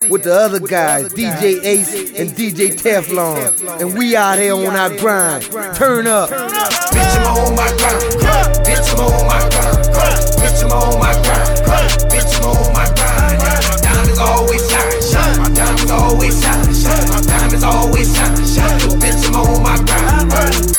with the other guys, DJ Ace and DJ Teflon. And we out here on our grind. Turn up. Bitch, I'm on my grind. Bitch, I'm on my grind. Bitch, I'm on my grind. Bitch, I'm on my grind. My diamonds always shine. My diamonds always shine. My diamonds always shine. Bitch, I'm on my grind.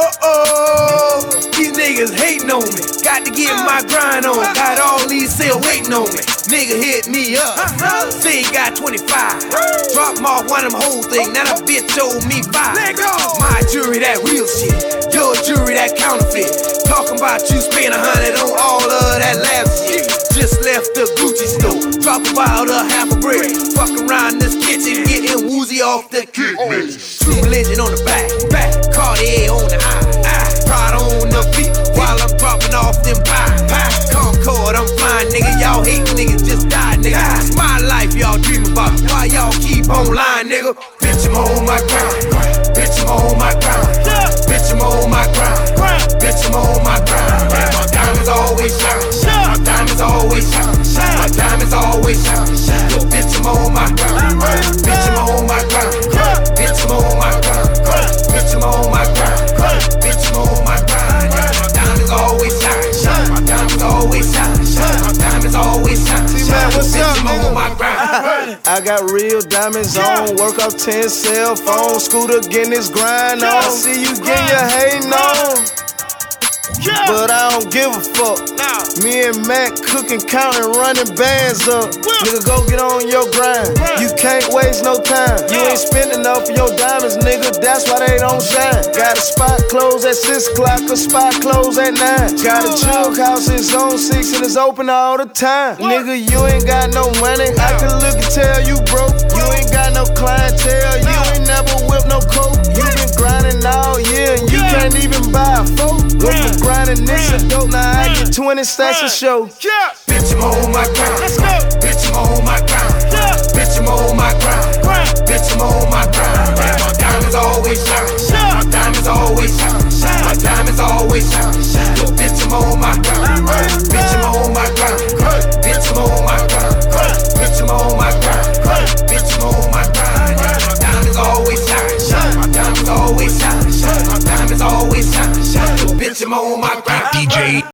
These niggas hating on me. Got to get my grind on. Got all these sales waiting on me. Nigga hit me up. Say he got 25. Drop him off one of them whole things. Now that bitch owed me 5. My jury, that real shit. Your jury, that counterfeit. Talking about you spend 100 on all of that lab shit. Just left the Gucci store. Drop about a half a brick. Fuck around this kitchen. Getting woozy off the kick. True religion on the back. Cartier on the eye. Pride on the feet while I'm dropping off them pie. Concord, I'm flying, nigga. Y'all hate niggas, just die, nigga. It's my life y'all dream about. Why y'all keep on lying, nigga? Bitch, I'm on my grind. Bitch, I'm on my grind. Bitch, I'm on my grind. Bitch, I'm on my grind. My diamonds always shine. My diamonds always shine. My diamonds always shine. Yo, bitch, I'm on my grind. Bitch, I'm on my grind. Bitch, I'm on my grind. Bitch, I'm on my grind. Bitch, I'm on my grind. My diamonds always shine. My diamonds always shine. My diamonds always shine. T-Man, what's up, bitch, I'm on my grind. I got real diamonds on, work off 10 cell phone, Scooter getting this grind on. I see you getting your hating on, but I don't give a fuck. Me and Mac cooking, counting, running bands up. Nigga, go get on your grind. You can't waste no time. You ain't spending enough for your diamonds, nigga. That's why they don't shine. Got a spot closed at 6 o'clock, a spot closed at 9. Got a jug house, it's on 6 and it's open all the time. Nigga, you ain't got no money. I can look and tell you broke. You ain't got no clientele. You ain't never whipped no coke. You been grinding all year and you can't even buy a phone. Look for grinding this a dope. Now I get 20 stacks a show. Bitch, I'm on my grind. Bitch, I'm on my grind. Bitch, I'm on my grind. Bitch, I'm on my grind. My diamonds always shine. My diamonds always shine. My diamonds always shine. Yo, bitch, I'm on my grind. Bitch, I'm on my grind. Bitch, I'm on my grind. Bitch, I'm on my grind. Bitch, I'm on my grind. My diamonds always shine. My diamonds always shine. My diamonds always shine. Yo, bitch, I'm on my grind. DJ